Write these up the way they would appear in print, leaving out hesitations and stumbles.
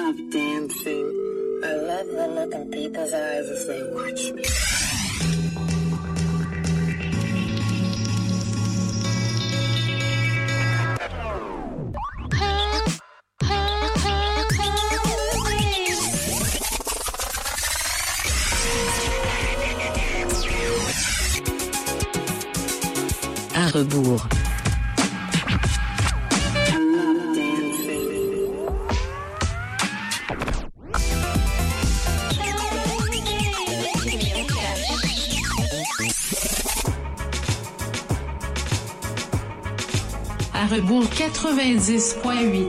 love dancing. I love the look in people's eyes as they watch me. À rebours. À rebours 90.8.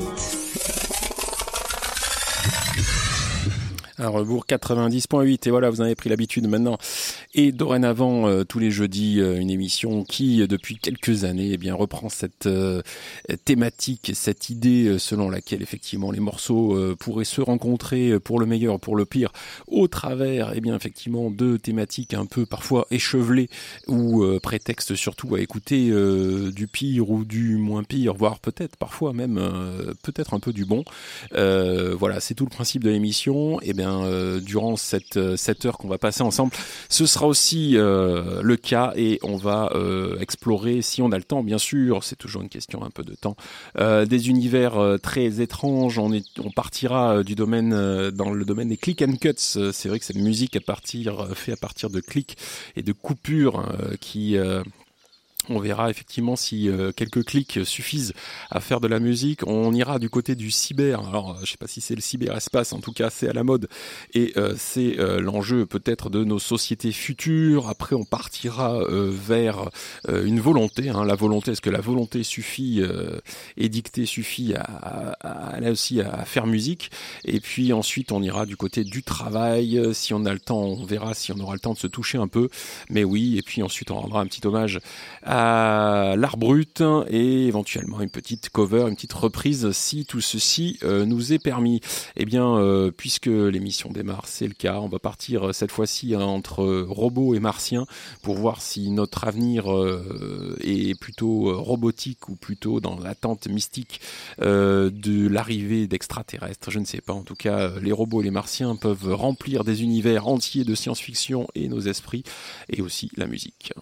À rebours 90.8 et voilà, vous en avez pris l'habitude maintenant. Et dorénavant, tous les jeudis, une émission qui, depuis quelques années, eh bien, reprend cette thématique, cette idée selon laquelle, effectivement, les morceaux pourraient se rencontrer pour le meilleur, pour le pire, au travers, eh bien, effectivement, de thématiques un peu parfois échevelées ou prétexte surtout à écouter du pire ou du moins pire, voire peut-être parfois même peut-être un peu du bon. Voilà, c'est tout le principe de l'émission. Eh bien, durant cette heure qu'on va passer ensemble, ce sera aussi le cas et on va explorer, si on a le temps bien sûr, c'est toujours une question un peu de temps, des univers très étranges. On partira du domaine dans le domaine des click and cuts. C'est vrai que cette musique fait à partir de clics et de coupures qui on verra effectivement si quelques clics suffisent à faire de la musique. On ira du côté du cyber. Alors, je sais pas si c'est le cyberespace, en tout cas, c'est à la mode. Et c'est l'enjeu peut-être de nos sociétés futures. Après, on partira vers une volonté. La volonté, est-ce que la volonté suffit, édictée suffit là aussi à faire musique? Et puis ensuite, on ira du côté du travail. Si on a le temps, on verra si on aura le temps de se toucher un peu. Mais oui, et puis ensuite, on rendra un petit hommage à l'art brut et éventuellement une petite cover, une petite reprise si tout ceci nous est permis. Eh bien, puisque l'émission démarre, c'est le cas, on va partir cette fois-ci entre robots et martiens pour voir si notre avenir est plutôt robotique ou plutôt dans l'attente mystique de l'arrivée d'extraterrestres. Je ne sais pas, en tout cas, les robots et les martiens peuvent remplir des univers entiers de science-fiction et nos esprits et aussi la musique.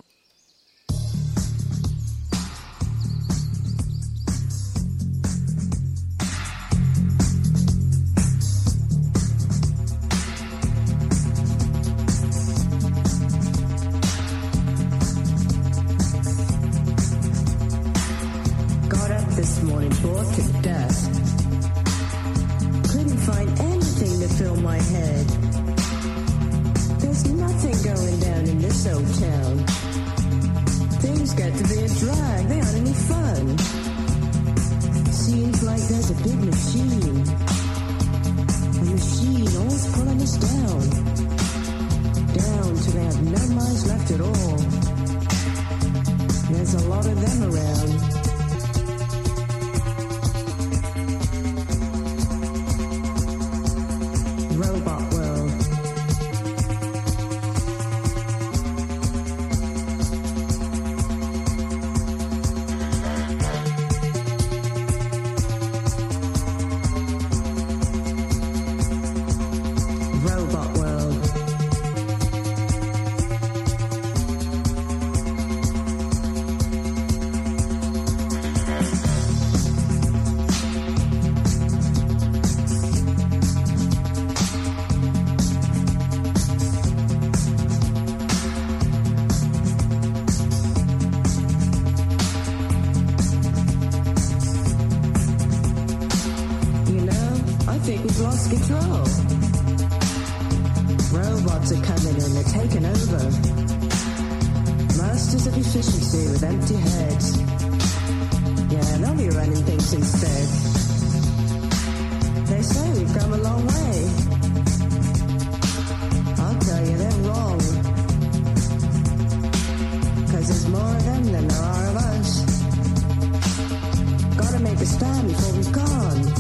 This morning, bored to death. Couldn't find anything to fill my head. There's nothing going down in this old town. Things get to be a drag, they aren't any fun. Seems like there's a big machine. A machine always pulling us down. Down till they have no minds left at all. There's a lot of them around. Robot world. Robot world. We've lost control. Robots are coming in, they're taking over. Masters of efficiency with empty heads. Yeah, they'll be running things instead. They say we've come a long way. I'll tell you, they're wrong. 'Cause there's more of them than there are of us. Gotta make a stand before we're gone.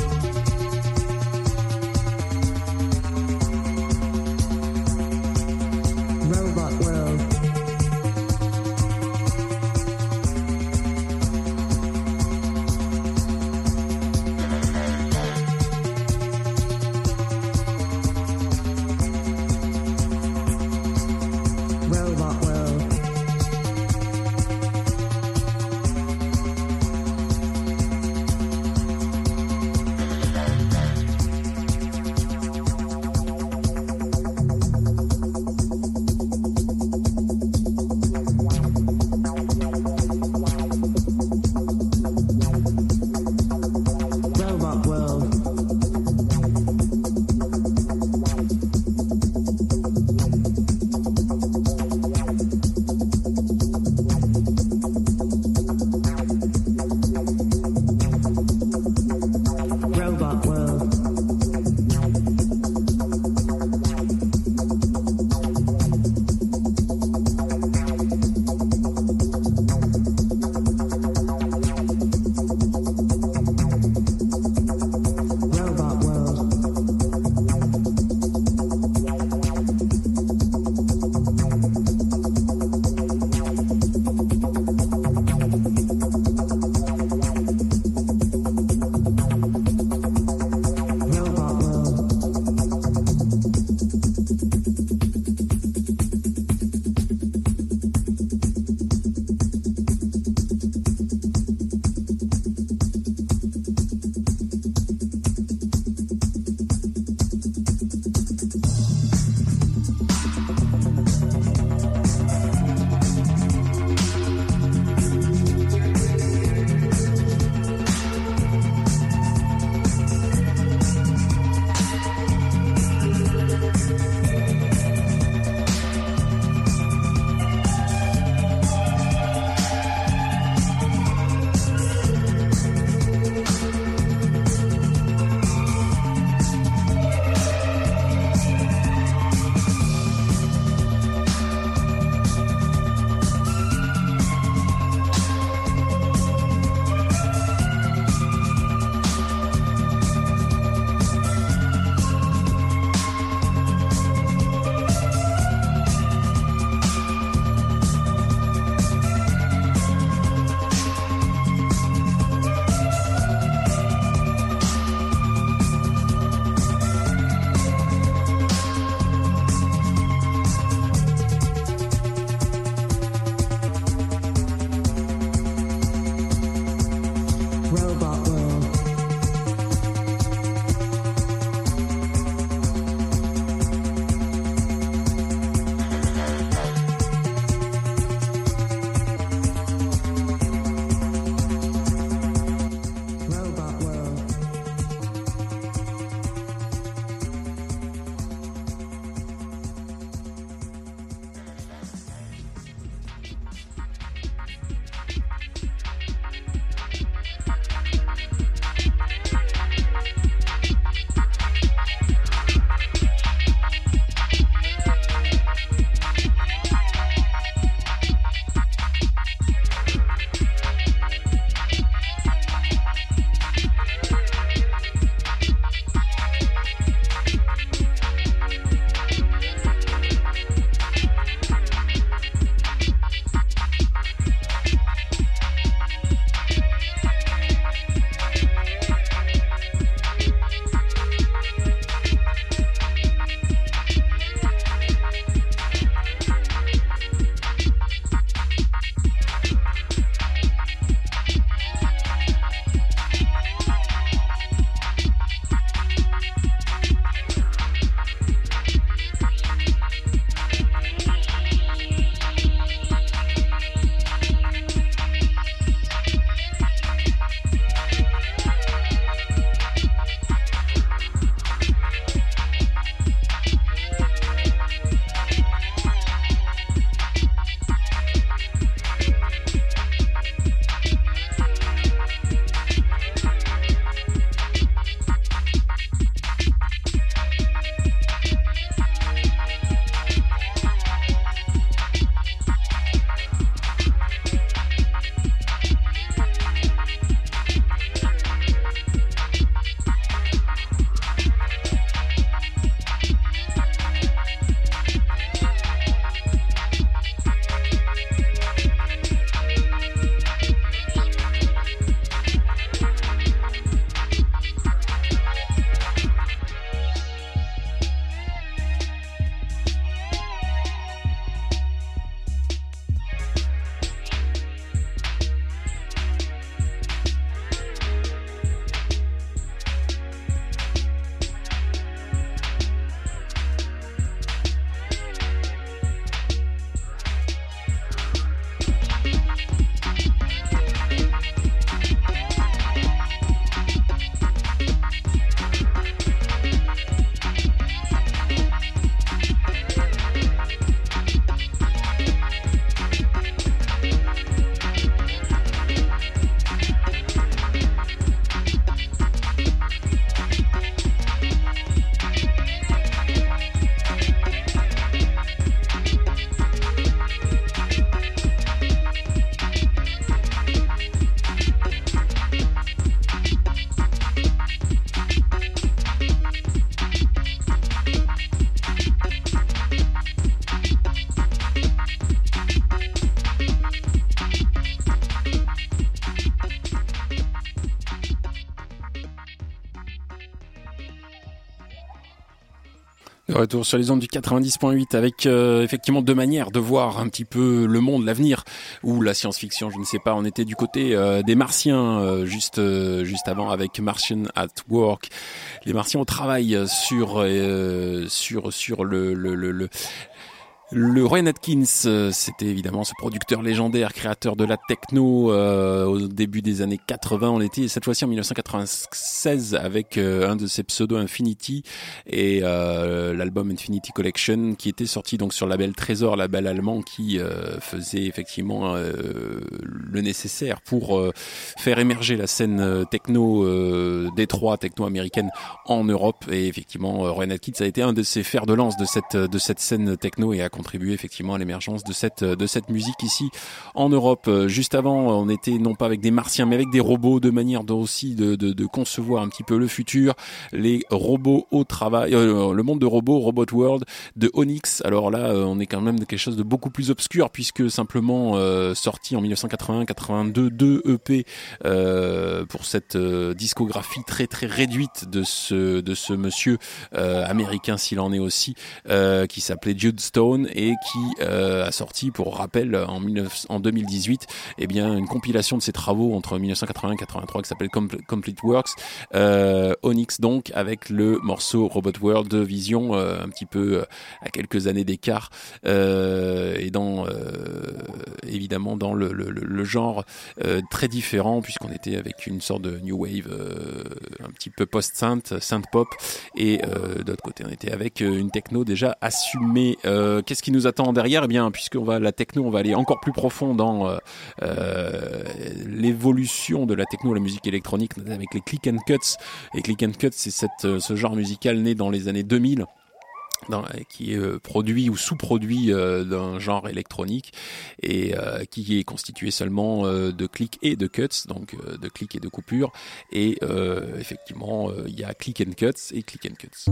De retour sur les ondes du 90.8 avec effectivement deux manières de voir un petit peu le monde, l'avenir ou la science-fiction, je ne sais pas. On était du côté des Martiens juste avant avec Martian at Work. Les Martiens au travail sur le Rowan Atkins, c'était évidemment ce producteur légendaire, créateur de la techno au début des années 80. On était cette fois-ci en 1996 avec un de ses pseudos Infinity et l'album Infinity Collection qui était sorti donc sur le label Trésor, label allemand qui faisait effectivement le nécessaire pour faire émerger la scène techno Détroit, techno américaine en Europe. Et effectivement, Rowan Atkins a été un de ces fers de lance de cette scène techno et a contribué effectivement à l'émergence de cette musique ici en Europe. Juste avant, on était non pas avec des martiens mais avec des robots, de manière aussi de concevoir un petit peu le futur, les robots au travail, le monde de robots, Robot World de Onyx. Alors là, on est quand même de quelque chose de beaucoup plus obscur puisque simplement sorti en 1980-82 2 EP pour cette discographie très très réduite de ce monsieur américain s'il en est aussi, qui s'appelait Jude Stone et qui a sorti, pour rappel, en 2018, eh bien une compilation de ses travaux entre 1980 et 1983 qui s'appelle Complete Works, Onyx donc, avec le morceau Robot World de Vision, un petit peu à quelques années d'écart, et évidemment dans le genre très différent, puisqu'on était avec une sorte de new wave un petit peu post-synth pop, et d'autre côté on était avec une techno déjà assumée. Qu'est-ce qui nous attend derrière? Eh bien, puisqu'on va la techno, on va aller encore plus profond dans l'évolution de la techno, la musique électronique, avec les click and cuts. Et click and cuts, c'est ce genre musical né dans les années 2000. Qui est produit ou sous-produit d'un genre électronique et qui est constitué seulement de clics et de cuts, donc de clics et de coupures. Et effectivement, il y a click and cuts et click and cuts.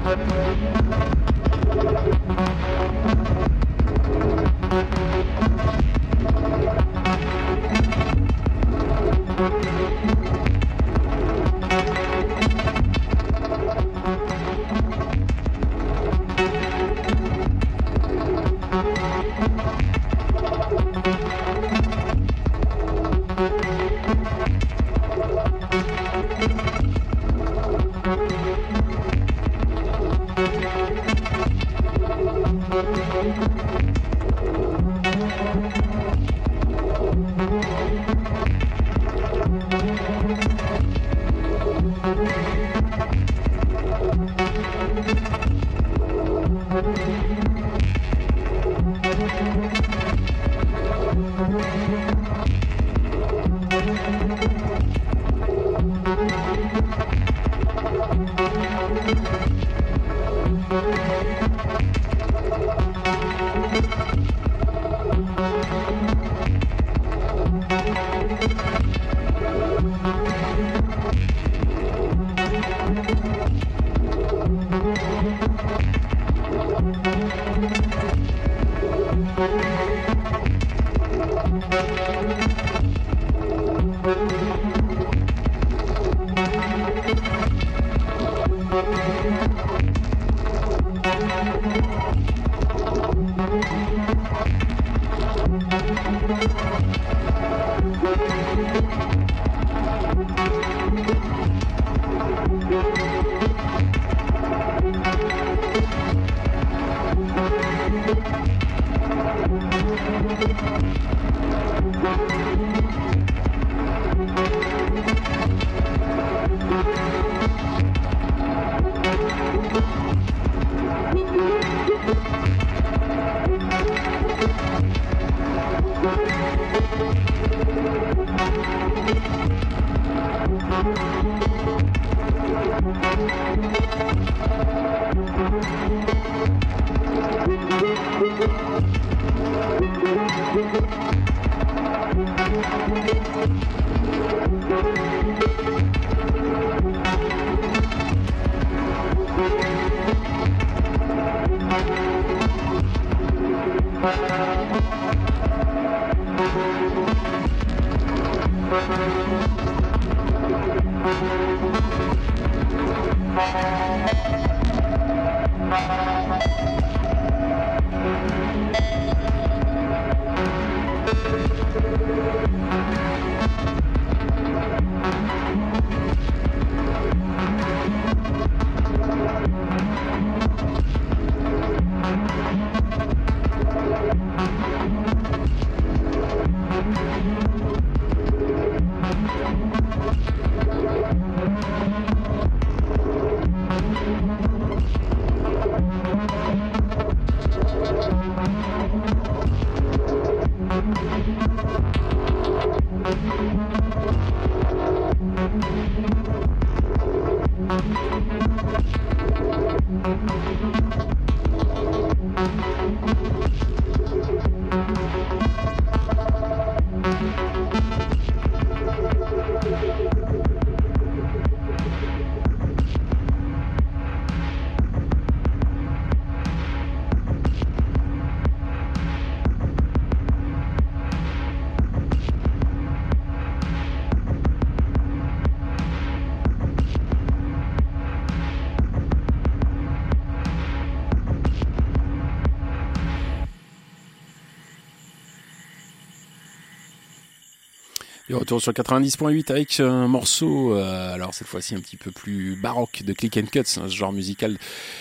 Et retour sur 90.8 avec un morceau, alors cette fois-ci un petit peu plus baroque de Click and Cuts, ce genre musical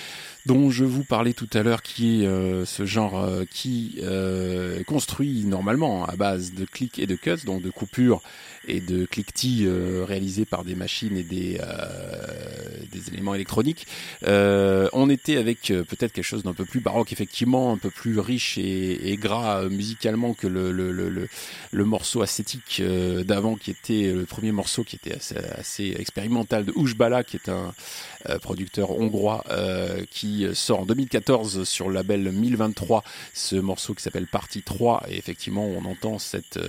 dont je vous parlais tout à l'heure, qui est ce genre qui construit normalement à base de clics et de cuts, donc de coupures et de cliquetis réalisés par des machines et des éléments électroniques. On était avec peut-être quelque chose d'un peu plus baroque, effectivement, un peu plus riche et gras musicalement que le morceau ascétique d'avant, qui était le premier morceau, qui était assez expérimental, de Ujbala, qui est un producteur hongrois qui sort en 2014 sur le label 1023 ce morceau qui s'appelle Partie 3, et effectivement on entend cette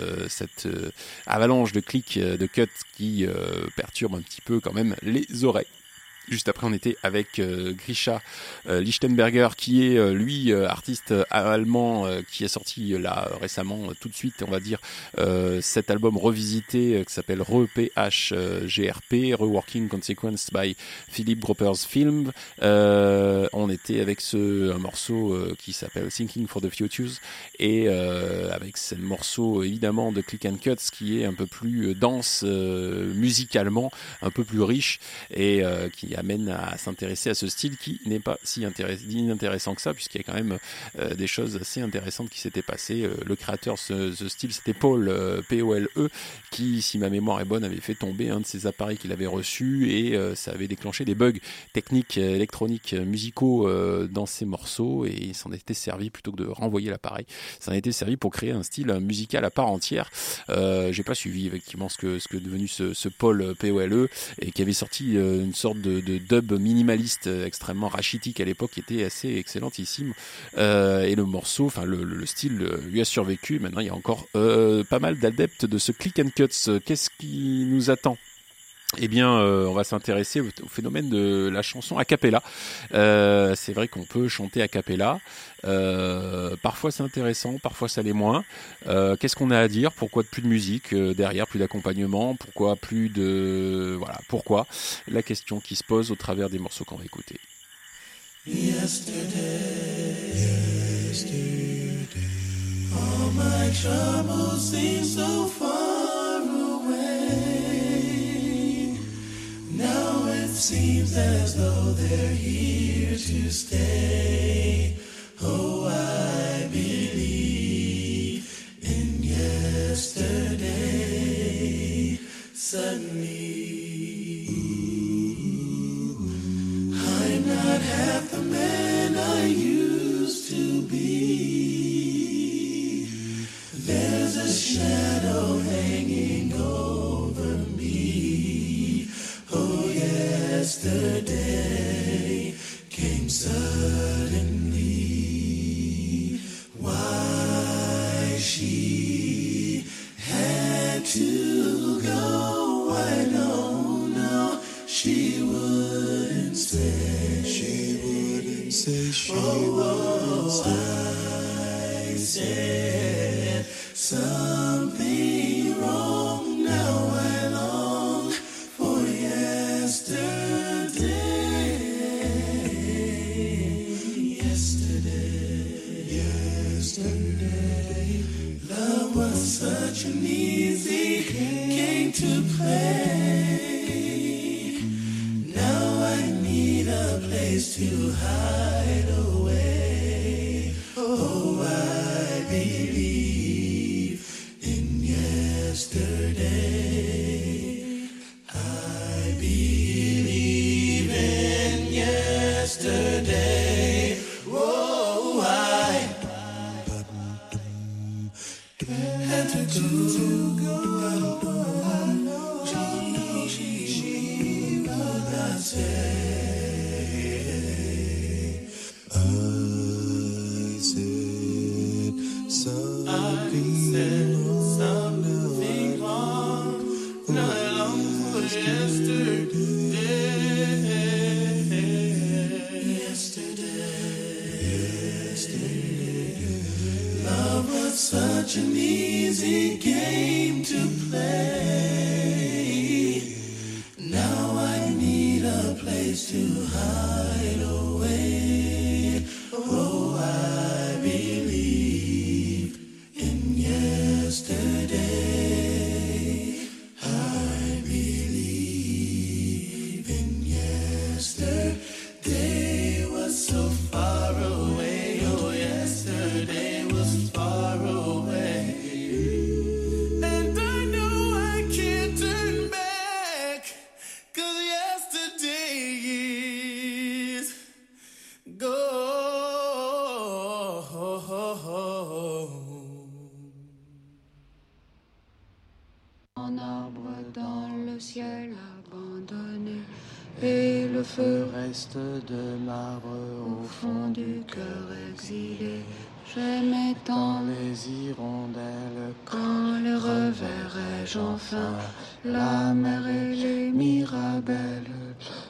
avalanche de clics, de cuts qui perturbe un petit peu quand même les oreilles. juste après, on était avec Grisha Lichtenberger, qui est lui artiste allemand qui a sorti là récemment, tout de suite, on va dire, cet album revisité qui s'appelle RePHGRP, Reworking Consequence by Philip Groper's Film. On était avec un morceau qui s'appelle Thinking for the Futures et avec ce morceau évidemment de Click and Cuts qui est un peu plus dense musicalement, un peu plus riche et qui amène à s'intéresser à ce style qui n'est pas si inintéressant que ça, puisqu'il y a quand même des choses assez intéressantes qui s'étaient passées. Le créateur de ce style, c'était Paul, P-O-L-E, qui, si ma mémoire est bonne, avait fait tomber un de ses appareils qu'il avait reçu et ça avait déclenché des bugs techniques, électroniques, musicaux dans ses morceaux, et il s'en était servi, plutôt que de renvoyer l'appareil, ça en était servi pour créer un style musical à part entière. J'ai pas suivi effectivement ce que est devenu ce Paul, P-O-L-E, et qui avait sorti une sorte de dub minimaliste extrêmement rachitique à l'époque, qui était assez excellentissime, et le morceau, enfin le style lui a survécu. Maintenant il y a encore pas mal d'adeptes de ce click and cuts. Qu'est-ce qui nous attend? Eh bien, on va s'intéresser au phénomène de la chanson a cappella. C'est vrai qu'on peut chanter a cappella. Parfois c'est intéressant, parfois ça l'est moins. Qu'est-ce qu'on a à dire? Pourquoi plus de musique derrière, plus d'accompagnement? Pourquoi plus de... Voilà, pourquoi? La question qui se pose au travers des morceaux qu'on va écouter. Yesterday, all my troubles seem so far away. Now it seems as though they're here to stay. Oh, I believe in yesterday. Suddenly, I'm not half the man I used to be. There's a shadow hanging over me. Oh, yesterday came suddenly. Why she had to go, I don't know. She wouldn't say. She wouldn't say. She wouldn't say. I said something wrong. Now I long for yesterday. Yesterday, love was such an easy game to play. Now I need a place to hide away. Oh, I believe in yesterday. I believe in yesterday. Oh, I had to go. She would not say. I said something wrong. Now I long for yesterday. Love was such an easy game to play. Now I need a place to hide away. Oh, I believe in yesterday. I believe in yesterday was so far away. Oh, yesterday was far away. And I know I can't turn back, 'cause yesterday is gone. Un arbre dans le ciel abandonné, et le feu reste de marbre au fond du cœur exilé. J'aimais tant les hirondelles, quand les reverrai-je enfin, la mer et les mirabelles.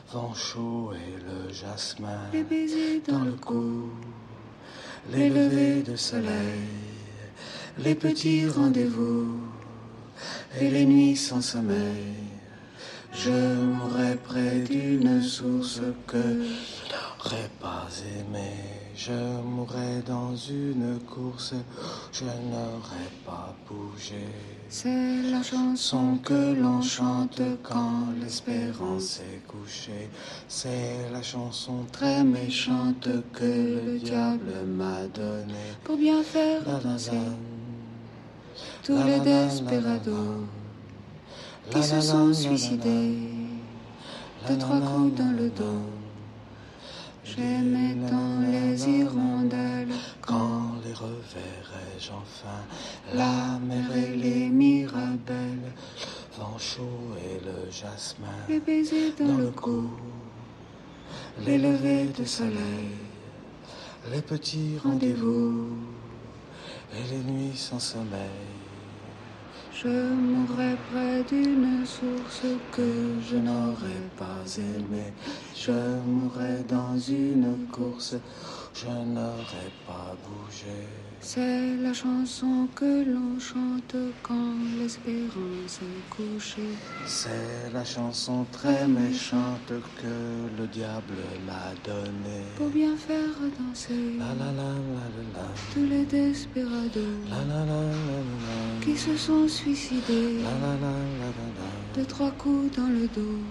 vent chaud et le jasmin, les baisers dans le cou, les levées de soleil, les petits rendez-vous et les nuits sans sommeil. Je mourrai près d'une source que je n'aurais pas aimée. Je mourrai dans une course, je n'aurais pas bougé. C'est la chanson Que l'on chante quand l'espérance est couchée. C'est la chanson très méchante que le diable m'a donnée. pour bien faire danser tous les desperados qui se sont suicidés de 3 coups dans le dos. J'aimais tant les hirondelles Quand les reverrai-je enfin, la mer et les mirabelles, vent chaud et le jasmin, les baisers dans le cou, les levées de soleil, les petits rendez-vous et les nuits sans sommeil. Je mourrai près d'une source que Je n'aurais pas aimé, je mourrai dans une course, je n'aurais pas bougé. c'est la chanson que l'on chante quand l'espérance est couchée. C'est la chanson très méchante que le diable m'a donnée. Pour bien faire danser La la la la la tous les desperados la la la la la qui se sont suicidés la la la la la. de 3 coups dans le dos.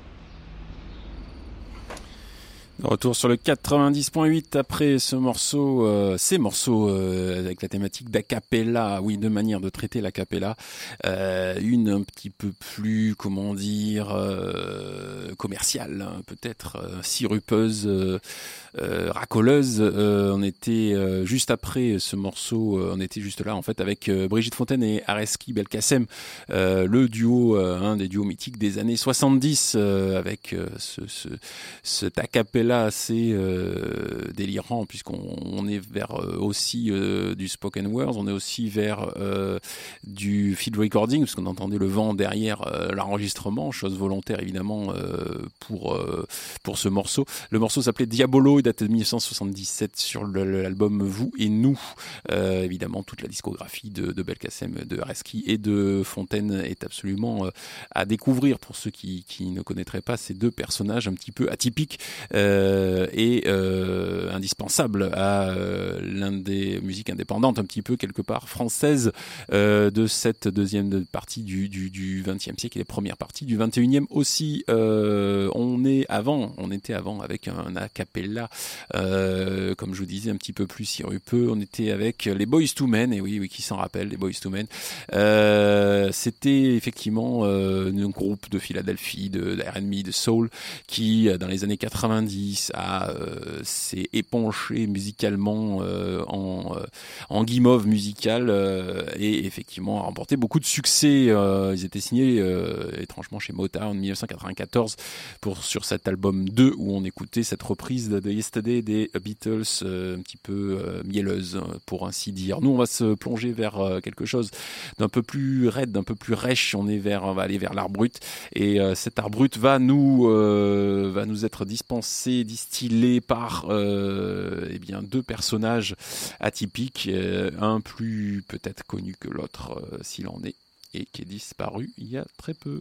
De retour sur le 90.8 après ce morceau, ces morceaux avec la thématique d'acapella, oui, deux manières de traiter l'acapella, une un petit peu plus, comment dire, commerciale, hein, peut-être sirupeuse, racoleuse. On était juste après ce morceau, on était juste là en fait avec Brigitte Fontaine et Areski Belkacem, le duo, un des duos mythiques des années 70, avec cet acapella assez délirant, puisqu'on est vers aussi du spoken word, on est aussi vers du field recording, parce qu'on entendait le vent derrière l'enregistrement, chose volontaire évidemment pour ce morceau. Le morceau s'appelait Diabolo, il date de 1977 sur l'album Vous et Nous. Évidemment, toute la discographie de Belkacem, de Areski et de Fontaine est absolument à découvrir pour ceux qui ne connaîtraient pas ces deux personnages un petit peu atypiques et indispensables à l'un des musiques indépendantes un petit peu quelque part françaises de cette deuxième partie du XXe siècle et les premières parties du XXIe aussi. On était avant avec un a cappella, comme je vous disais, un petit peu plus sirupeux. On était avec les Boyz II Men, et oui, qui s'en rappelle, les Boyz II Men. C'était effectivement un groupe de Philadelphie, de R&B, de soul, qui dans les années 90 s'est épanché musicalement en guimauve musicale et effectivement a remporté beaucoup de succès. Ils étaient signés étrangement chez Motown en 1994 sur cet album 2 où on écoutait cette reprise de Yesterday des Beatles, un petit peu mielleuse pour ainsi dire. Nous on va se plonger vers quelque chose d'un peu plus raide, d'un peu plus rêche. On va aller vers l'art brut et cet art brut va nous être distillé par deux personnages atypiques, un plus peut-être connu que l'autre s'il en est, et qui est disparu il y a très peu.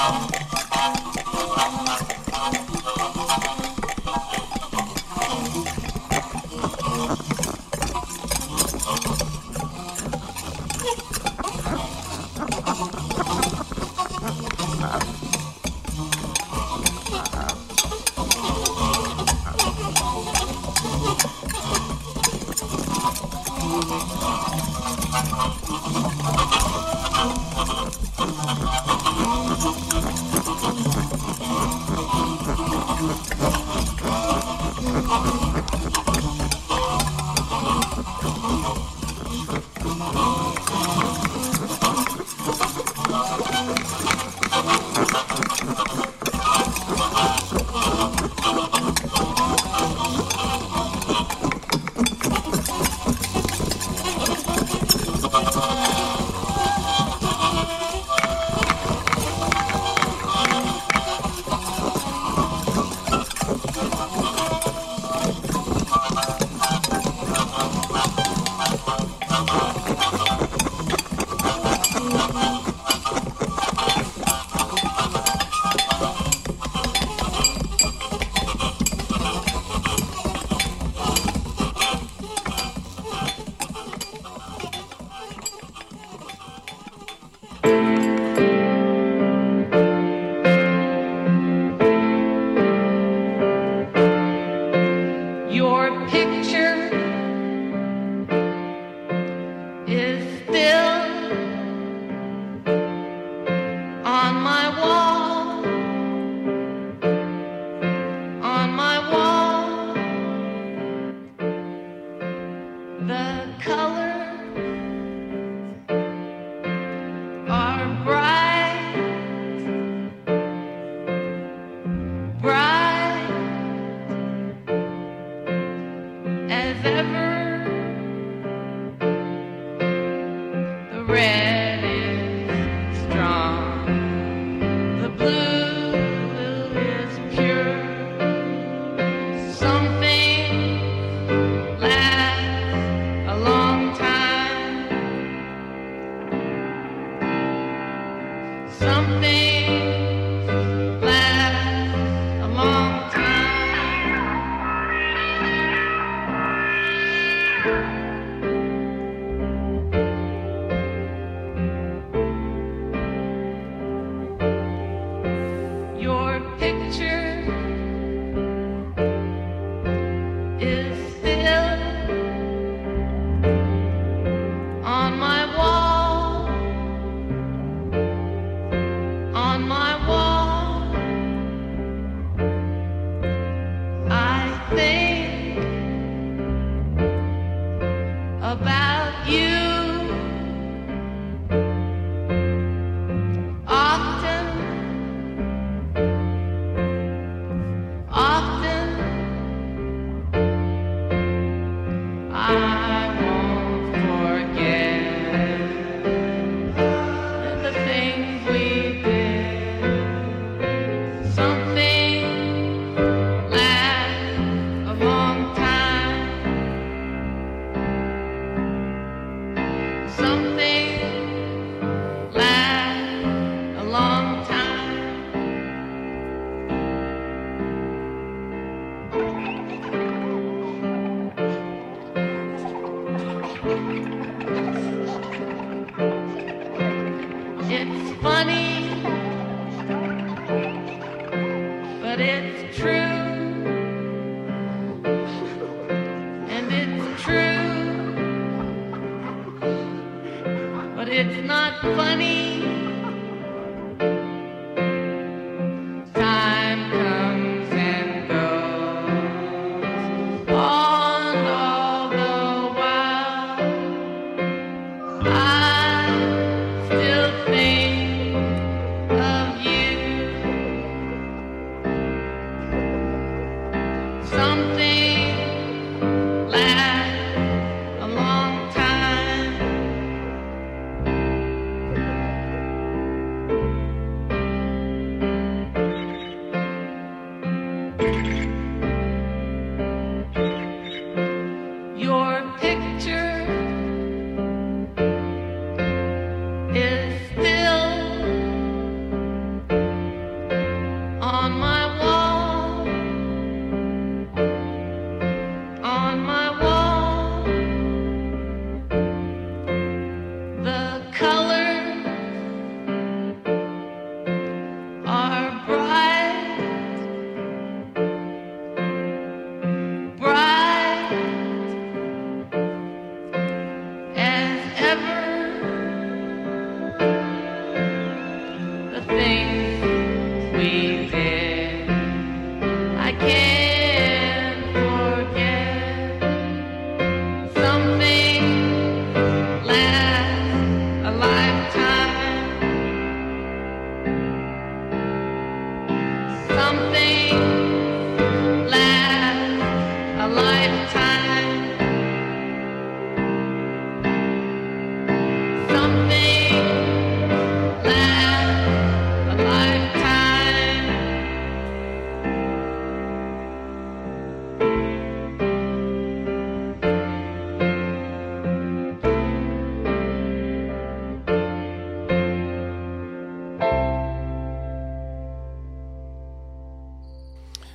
Something lasts a long time.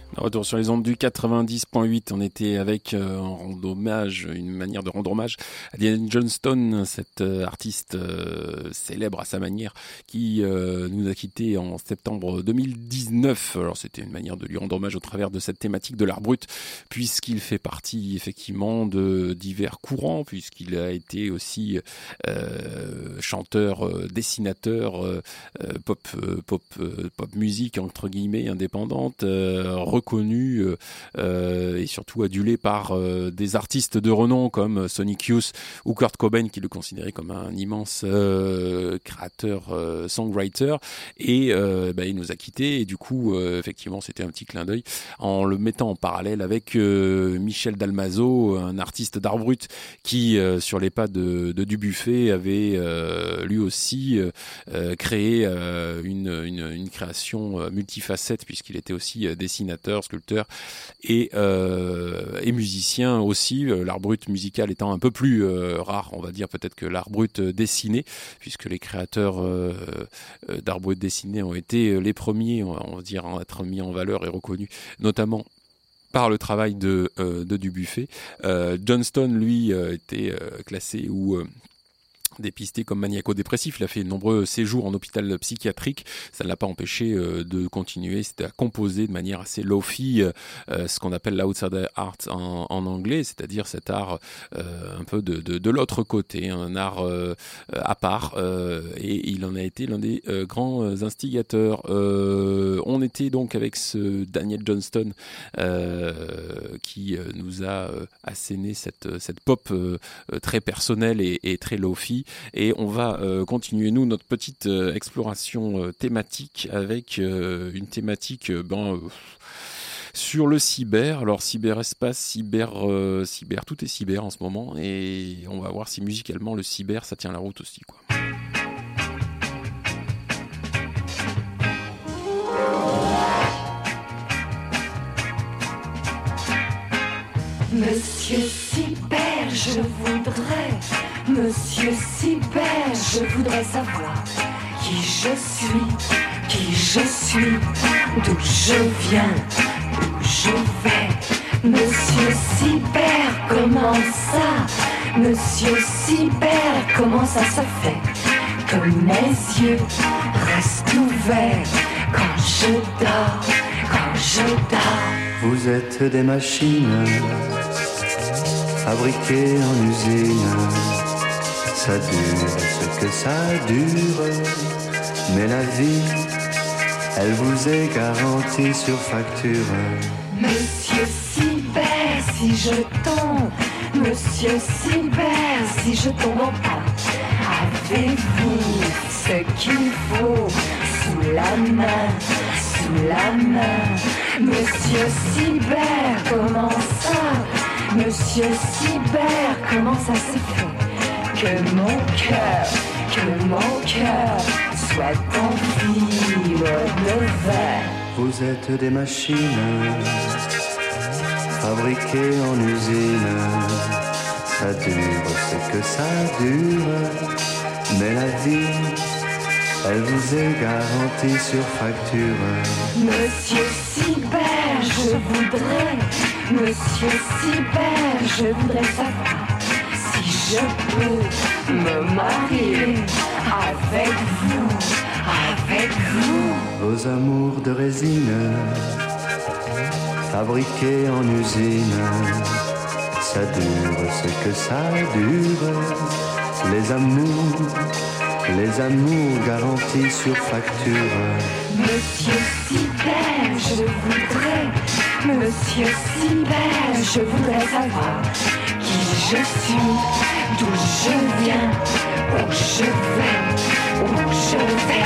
Retour sur les ondes du 90.8, on était avec une manière de rendre hommage à Diane Johnston, cette artiste célèbre à sa manière, qui nous a quittés en septembre 2019. Alors c'était une manière de lui rendre hommage au travers de cette thématique de l'art brut, puisqu'il fait partie effectivement de divers courants, puisqu'il a été aussi chanteur, dessinateur, pop musique entre guillemets indépendante, reconnu et surtout adulé par des artistes de renom comme Sonic Youth ou Kurt Cobain, qui le considérait comme un immense créateur, songwriter, et il nous a quittés, et du coup effectivement c'était un petit clin d'œil en le mettant en parallèle avec Michel Dalmaso, un artiste d'art brut qui sur les pas de Dubuffet avait lui aussi créé une création multifacette, puisqu'il était aussi dessinateur, sculpteur et musicien aussi, l'art brut musical étant un peu plus rare, on va dire, peut-être que l'art brut dessiné, puisque les créateurs d'art brut dessiné ont été les premiers, on va dire, à être mis en valeur et reconnus, notamment par le travail de Dubuffet. Johnston, lui, était classé ou dépisté comme maniaco-dépressif. Il a fait de nombreux séjours en hôpital psychiatrique. Ça ne l'a pas empêché de continuer. C'était à composer de manière assez low-fi, ce qu'on appelle l'outsider art en anglais, c'est-à-dire cet art un peu de l'autre côté, un art à part. Et il en a été l'un des grands instigateurs. On était donc avec ce Daniel Johnston qui nous a asséné cette pop très personnelle et très low-fi. Et on va continuer, nous, notre petite exploration thématique avec une thématique sur le cyber. Alors cyberespace, cyber, tout est cyber en ce moment, et on va voir si musicalement le cyber ça tient la route aussi, quoi. Monsieur Cyber, je voudrais, Monsieur Cyber, je voudrais savoir qui je suis, d'où je viens, où je vais. Monsieur Cyber, comment ça? Monsieur Cyber, comment ça se fait que mes yeux restent ouverts quand je dors, Vous êtes des machines fabriquées en usine. Ça dure ce que ça dure, mais la vie, elle vous est garantie sur facture. Monsieur Cyber, si je tombe, Monsieur Cyber, si je tombe en panne, avez-vous ce qu'il faut sous la main? Monsieur Cyber, comment ça? Monsieur Cyber, comment ça se fait que mon cœur soit en fibre de verre? Vous êtes des machines fabriquées en usine. Ça dure ce que ça dure, mais la vie, elle vous est garantie sur facture. Monsieur Cyber, Monsieur Cyber, je voudrais savoir si je peux me marier avec vous. Vos amours de résine, fabriqués en usine. Ça dure ce que ça dure, les amours garantis sur facture. Monsieur Cyber, Monsieur Cyber, je voudrais savoir qui je suis, d'où je viens, où je vais.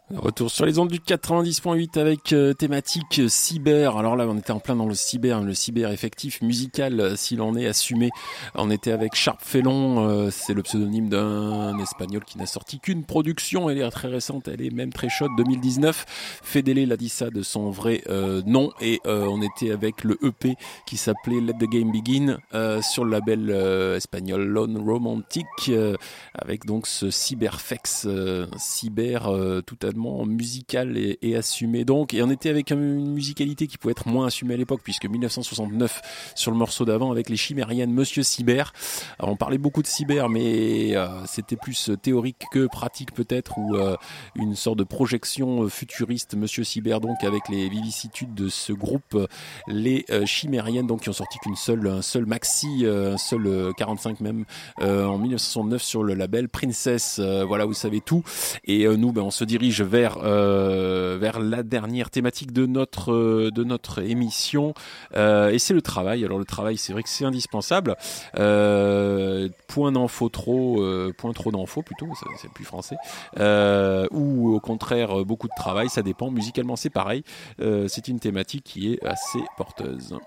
Retour sur les ondes du 90.8 avec thématique cyber. Alors là, on était en plein dans le cyber effectif musical, s'il en est assumé. On était avec Sharp Felon, c'est le pseudonyme d'un Espagnol qui n'a sorti qu'une production. Elle est très récente, elle est même très chaude, 2019. Fedele l'a dit ça de son vrai nom. Et on était avec le EP qui s'appelait Let the Game Begin sur le label espagnol Lone Romantic, avec donc ce cyberfex, cyber totalement musical et assumé donc, et on était avec une musicalité qui pouvait être moins assumée à l'époque, puisque 1969 sur le morceau d'avant avec les Chimériennes, Monsieur Cyber. Alors on parlait beaucoup de cyber, mais c'était plus théorique que pratique peut-être, ou une sorte de projection futuriste. Monsieur Cyber donc, avec les vicissitudes de ce groupe, les Chimériennes, donc qui ont sorti un seul maxi, un seul 45 même, en 1969 sur le label Princess. Voilà, vous savez tout. Et nous, on se dirige vers la dernière thématique de notre émission, et c'est le travail. Alors le travail, c'est vrai que c'est indispensable. Point trop d'infos plutôt, c'est plus français. Ou au contraire beaucoup de travail, ça dépend. Musicalement, c'est pareil. C'est une thématique qui est assez porteuse.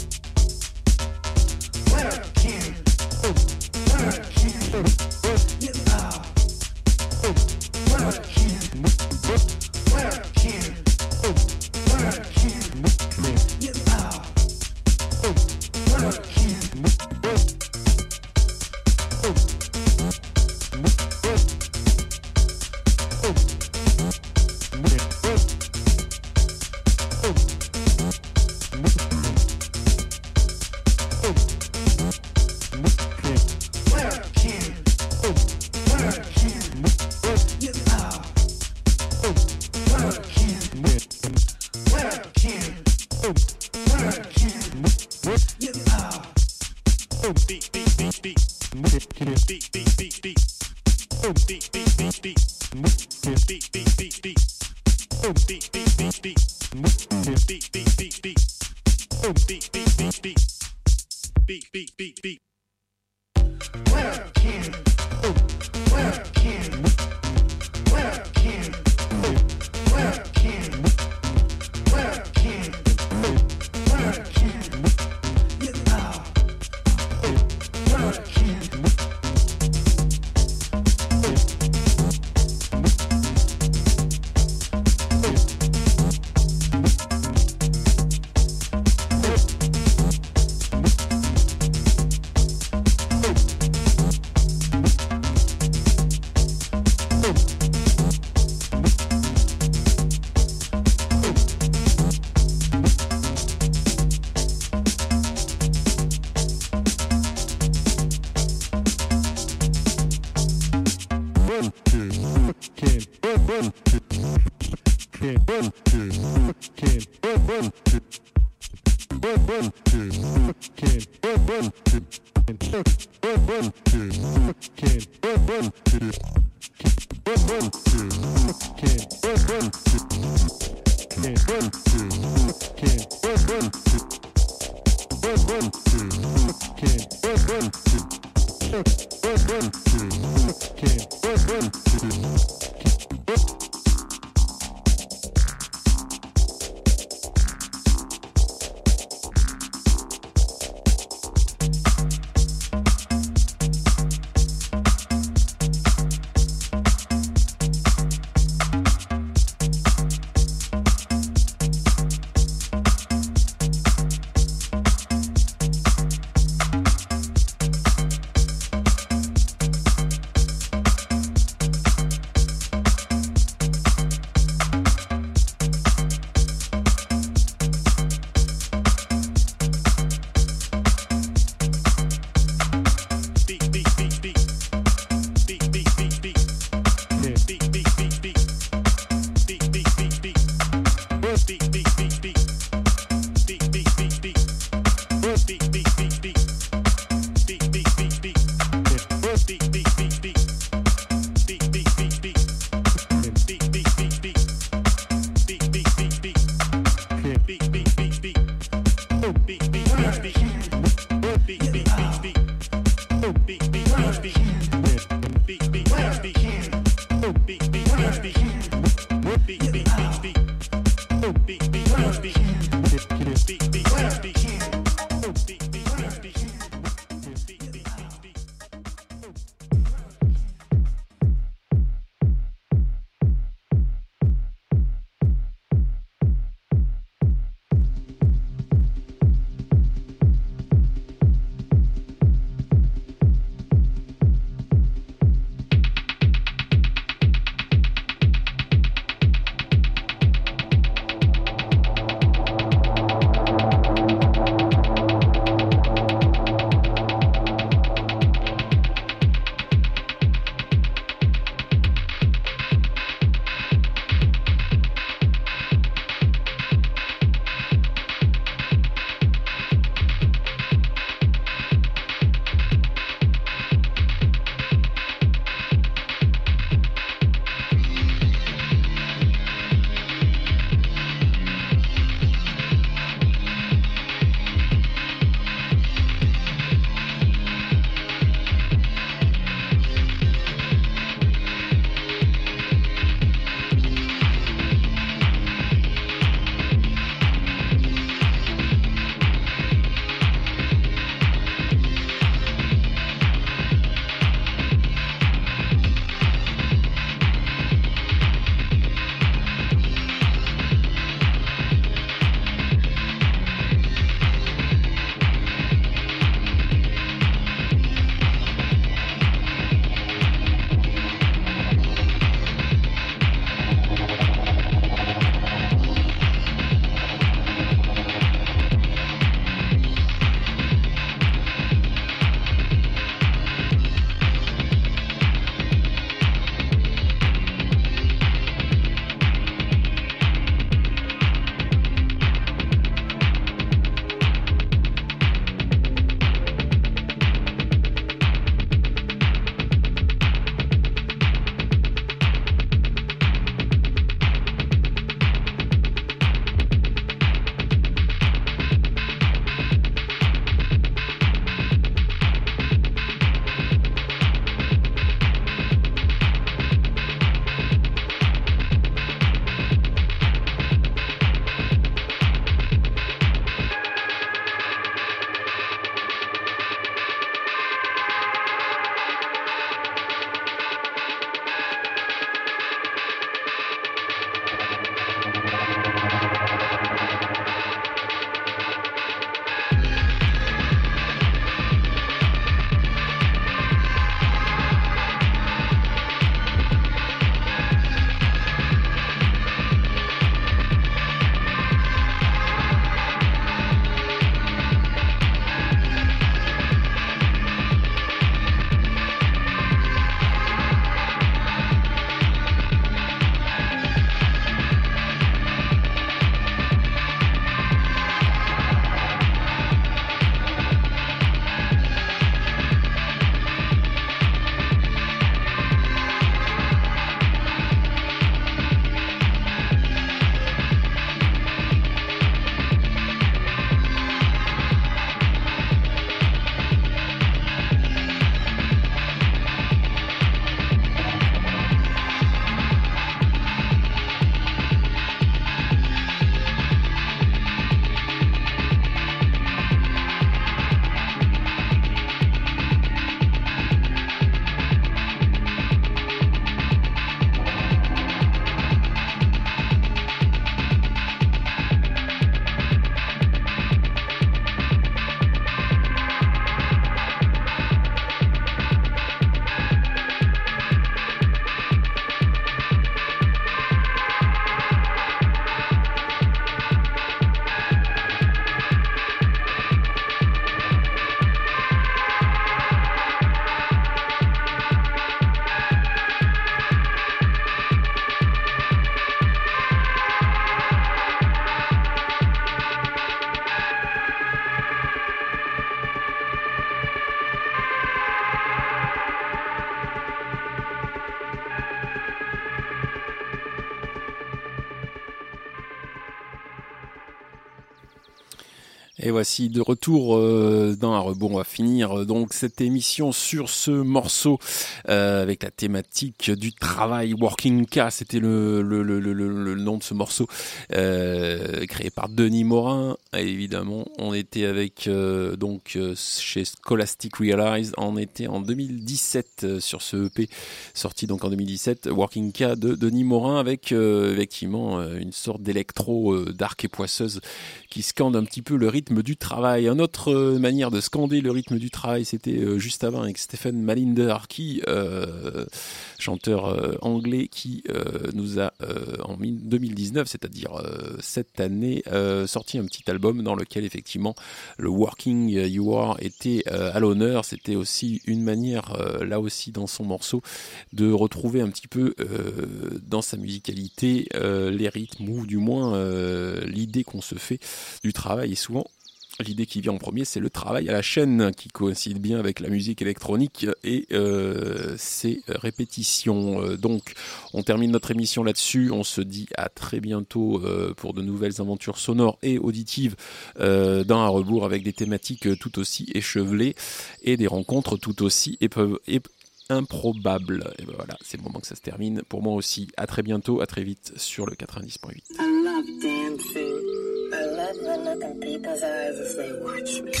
Et voici de retour dans un rebond. On va finir donc cette émission sur ce morceau avec la thématique du travail. Working K, c'était le nom de ce morceau créé par Denis Morin. Et évidemment, on était avec chez Scholastic Realized. On était en 2017 sur ce EP sorti donc en 2017. Working K de Denis Morin avec effectivement une sorte d'électro dark et poisseuse qui scande un petit peu le rythme du travail. Une autre manière de scander le rythme du travail, c'était juste avant avec Stephen Mallinder, qui chanteur anglais, qui nous a en 2019, c'est-à-dire cette année, sorti un petit album dans lequel effectivement le Working You Are était à l'honneur. C'était aussi une manière, là aussi dans son morceau, de retrouver un petit peu dans sa musicalité les rythmes, ou du moins l'idée qu'on se fait du travail. Et souvent l'idée qui vient en premier, c'est le travail à la chaîne, qui coïncide bien avec la musique électronique et ses répétitions. Donc on termine notre émission là-dessus. On se dit à très bientôt pour de nouvelles aventures sonores et auditives dans un rebours, avec des thématiques tout aussi échevelées et des rencontres tout aussi improbable. Et ben voilà, c'est le moment que ça se termine. Pour moi aussi, à très bientôt, à très vite sur le 90.8. I love dancing. I love the look in people's eyes as they watch me.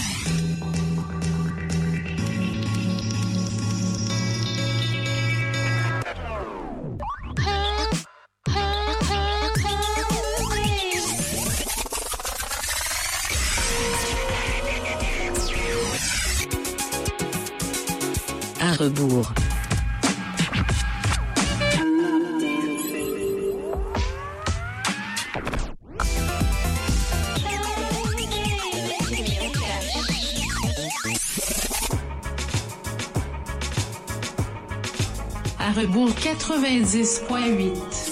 À rebours. À rebours 90.8.